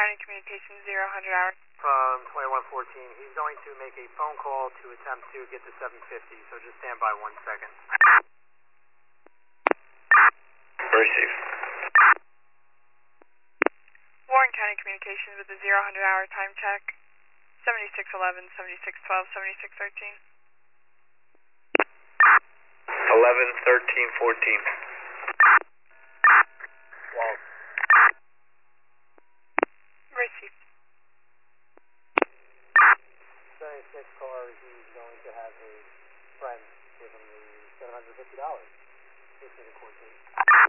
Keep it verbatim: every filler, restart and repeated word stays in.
County Communications, zero hundred hour. From twenty-one fourteen, he's going to make a phone call to attempt to get to seven fifty, so just stand by one second. Receive. Warren County Communications with the zero hundred hour time check. seventy-six eleven, seventy-six twelve, seventy-six thirteen. eleven thirteen fourteen. Walt. Received. seventy-six car, he's going to have his friend give him the seven hundred fifty dollars. fifteen and fourteen.